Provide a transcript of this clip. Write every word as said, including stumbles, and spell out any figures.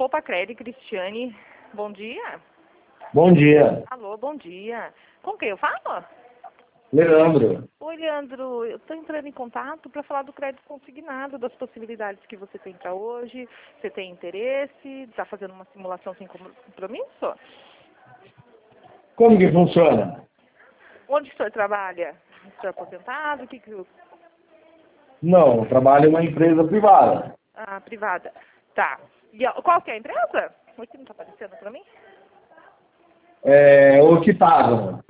Poupa Cred, Cristiane. Bom dia. Bom dia. Alô, bom dia. Com quem eu falo? Leandro. Oi, Leandro. Eu estou entrando em contato para falar do crédito consignado, das possibilidades que você tem para hoje. Você tem interesse? Está fazendo uma simulação sem compromisso? Como que funciona? Onde o senhor trabalha? O senhor é aposentado? O que que... Não, eu trabalho em uma empresa privada. Ah, privada. Tá. E ó, qual que é a empresa? Oi, que não está aparecendo para mim? É Octágono.